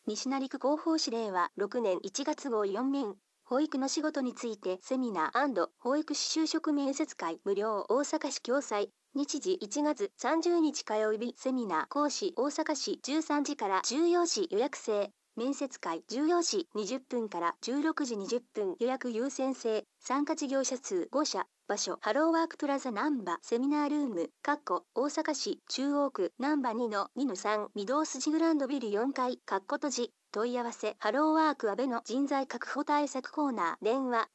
西成区広報指令は6年1月号4面。保育の仕事についてセミナー&保育士就職面接会無料大阪市共催。日時1月30日火曜日セミナー講師大阪市13時から14時予約制。面接会14時20分から16時20分予約優先制。参加事業者数5社。場所ハローワークプラザ難波セミナールーム大阪市中央区難波2-2-3御堂筋グランドビル4階閉じ問い合わせハローワーク阿部の人材確保対策コーナー電話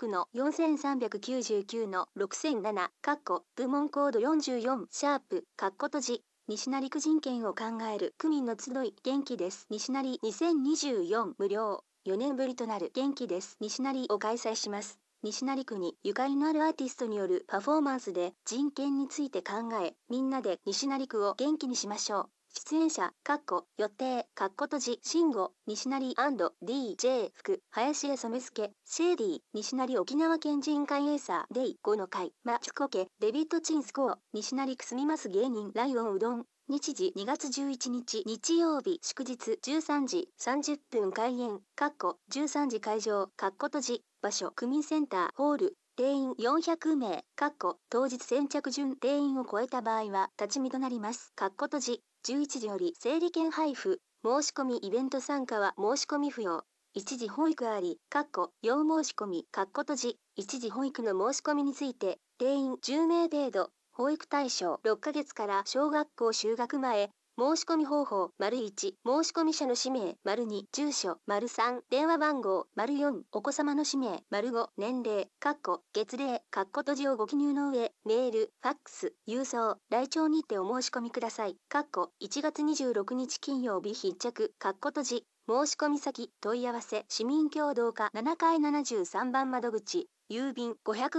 06-4399-6007部門コード44シャープ閉じ西成区人権を考える区民の集い元気です西成2024無料4年ぶりとなる元気です西成を開催します。西成区にゆかりのあるアーティストによるパフォーマンスで人権について考え、みんなで西成区を元気にしましょう。出演者、予定、閉じ、慎吾、西成 &DJ 福、林家染助、シェーディー、西成沖縄県人会エーサー、デイ5の会、マチュコケ、デビッドチンスコー、西成区住みます芸人、ライオンうどん。日時2月11日日曜日祝日13時30分開演、13時会場、閉じ。場所区民センターホール定員400名当日先着順定員を超えた場合は立ち見となります閉じ11時より整理券配布申し込みイベント参加は申し込み不要一時保育あり要申し込み閉じ一時保育の申し込みについて定員10名程度保育対象6ヶ月から小学校就学前申し込み方法 ① 申し込み者の氏名 ② 住所 ③ 電話番号 �4 お子様の氏名 ⑤ 年齢月齢閉じをご記入の上メールファックス郵送来庁にてお申し込みください1月26日金曜日必着閉じ申し込み先問い合わせ市民協働課7階73番窓口郵便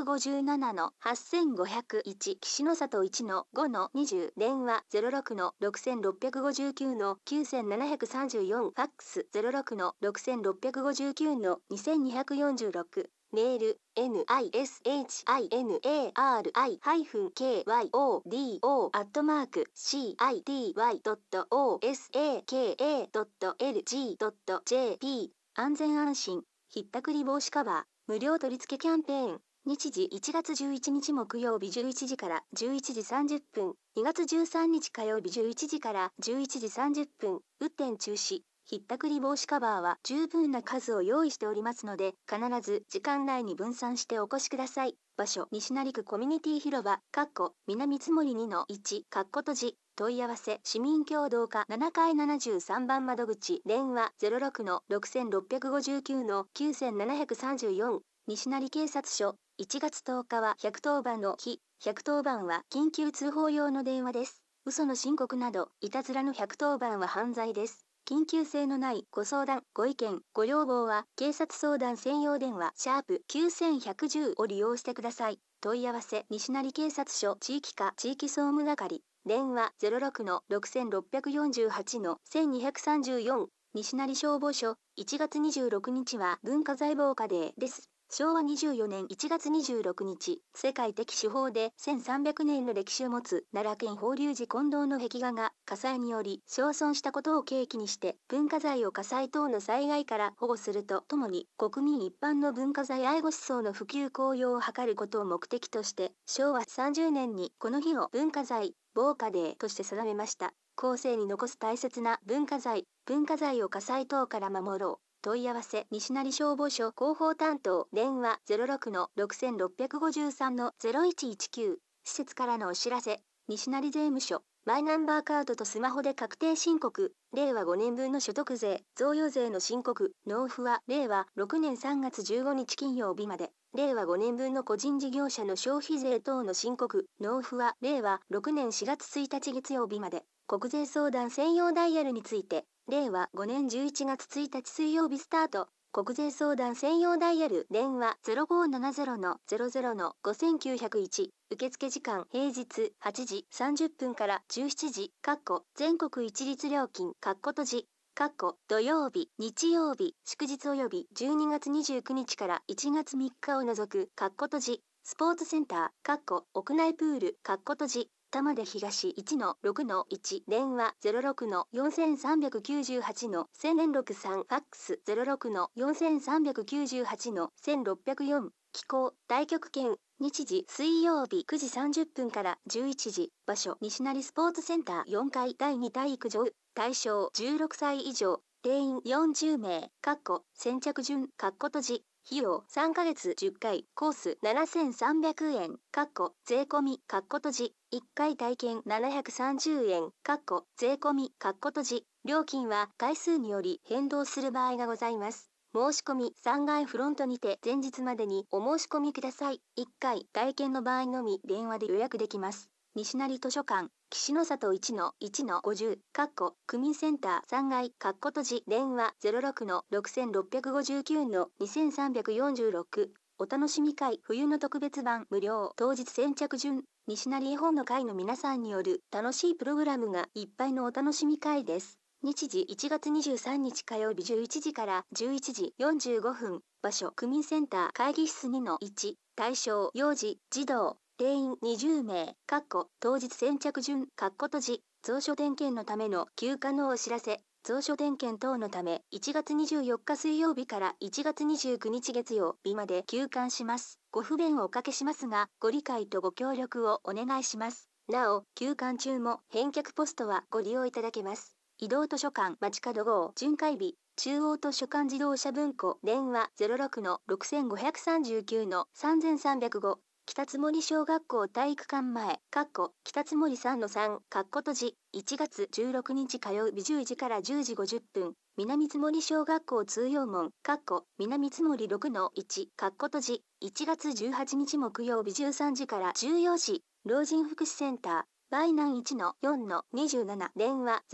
557-8501岸の里 1-5-20 電話06-6659-9734ファックス06-6659-2246メール nisihiro-city.osaka.lg.jp 安全安心ひったくり防止カバー無料取り付けキャンペーン日時1月11日木曜日11時から11時30分2月13日火曜日11時から11時30分雨天中止ひったくり防止カバーは十分な数を用意しておりますので必ず時間内に分散してお越しください場所西成区コミュニティ広場南つもり 2-1 閉じ問い合わせ市民協働課7階73番窓口電話06-6659-9734西成警察署1月10日は110番の日110番は緊急通報用の電話です嘘の申告などいたずらの110番は犯罪です緊急性のないご相談ご意見ご要望は警察相談専用電話シャープ9110を利用してください問い合わせ西成警察署地域課地域総務係電話06-6648-1234西成消防署1月26日は文化財防火デーです昭和24年1月26日、世界的手法で1300年の歴史を持つ奈良県法隆寺金堂の壁画が火災により焼損したことを契機にして文化財を火災等の災害から保護するとともに国民一般の文化財愛護思想の普及向揚を図ることを目的として昭和30年にこの日を文化財防火デーとして定めました。後世に残す大切な文化財を火災等から守ろう。問い合わせ西成消防署広報担当電話06-6653-0119施設からのお知らせ西成税務署マイナンバーカードとスマホで確定申告令和5年分の所得税贈与税の申告納付は令和6年3月15日金曜日まで令和5年分の個人事業者の消費税等の申告納付は令和6年4月1日月曜日まで国税相談専用ダイヤルについて令和5年11月1日水曜日スタート。国税相談専用ダイヤル電話0570-00-5901受付時間平日8時30分から17時全国一律料金閉じ土曜日日曜日祝日及び12月29日から1月3日を除く閉じスポーツセンター屋内プール閉じ玉出東1-6-1電話06-4398-1063ファックス06-4398-1604気候大極圏日時水曜日9時30分から11時場所西成スポーツセンター4階第2体育場対象16歳以上定員40名先着順閉じ費用3ヶ月10回コース7300円税込閉じ1回体験730円税込閉じ料金は回数により変動する場合がございます申し込み3階フロントにて前日までにお申し込みください1回体験の場合のみ電話で予約できます西成図書館岸の里1-1-50区民センター3階閉じ電話06-6659-2346お楽しみ会冬の特別版無料当日先着順西成絵本の会の皆さんによる楽しいプログラムがいっぱいのお楽しみ会です日時1月23日火曜日11時から11時45分場所区民センター会議室2-1対象幼児児童定員20名当日先着順閉じ蔵書点検のための休暇のお知らせ蔵書点検等のため1月24日水曜日から1月29日月曜日まで休館しますご不便をおかけしますがご理解とご協力をお願いしますなお休館中も返却ポストはご利用いただけます移動図書館街角号巡回日中央図書館自動車文庫電話06-6539-3305北津森小学校体育館前北津森3-3閉じ1月16日火曜日10時から10時50分南津森小学校通用門南津森6-1閉じ1月18日木曜日13時から14時老人福祉センターバイナン1-4-27電話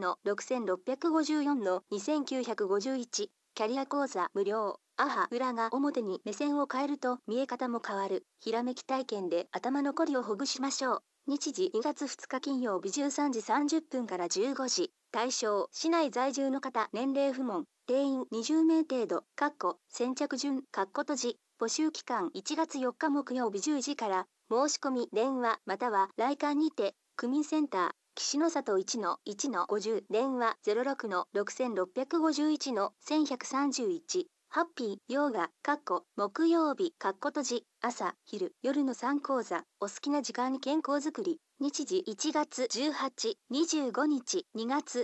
06-6654-2951キャリア講座無料裏が表に目線を変えると見え方も変わるひらめき体験で頭のこりをほぐしましょう日時2月2日金曜日13時30分から15時対象市内在住の方年齢不問定員20名程度先着順閉じ募集期間1月4日木曜日10時から申し込み電話または来館にて区民センター岸の里1-1-50電話06-6651-1131ハッピーヨガ木曜日閉じ朝昼夜の3講座お好きな時間に健康づくり日時1月18、25日2月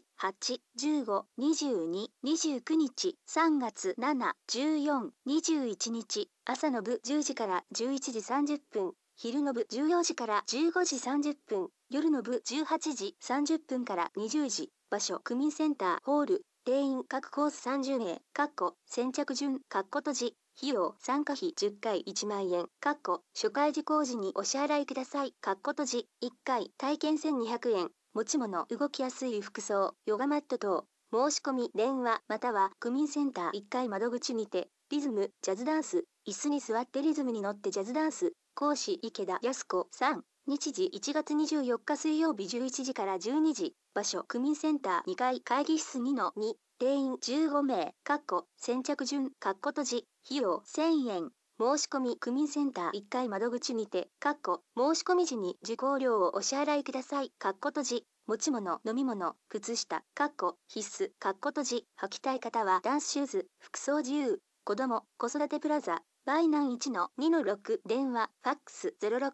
1、8、15、22、29日3月7、14、21日朝の部10時から11時30分昼の部14時から15時30分夜の部18時30分から20時場所区民センターホール定員各コース30名先着順閉じ費用参加費10回1万円初回受講時にお支払いください閉じ1回体験1200円持ち物動きやすい服装ヨガマット等申し込み電話または区民センター1階窓口にてリズムジャズダンス椅子に座ってリズムに乗ってジャズダンス講師池田康子さん日時1月24日水曜日11時から12時場所区民センター2階会議室2-2定員15名先着順閉じ費用1000円申し込み区民センター1階窓口にて申し込み時に受講料をお支払いください閉じ持ち物飲み物靴下必須閉じ履きたい方はダンスシューズ服装自由子ども子育てプラザバイナン1-2-6電話ファックス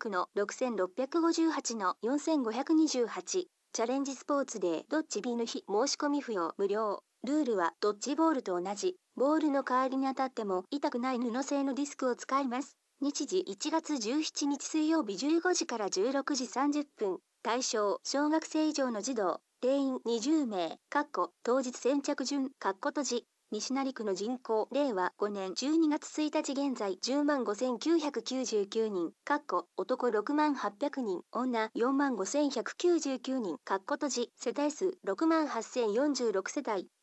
06-6658-4528チャレンジスポーツデードッジ B の日申し込み不要無料ルールはドッジボールと同じボールの代わりに当たっても痛くない布製のディスクを使います日時1月17日水曜日15時から16時30分対象小学生以上の児童定員20名当日先着順閉じ西成区の人口令和5年12月1日現在10万5999人男6万800人女4万5199人世帯数6万8046世帯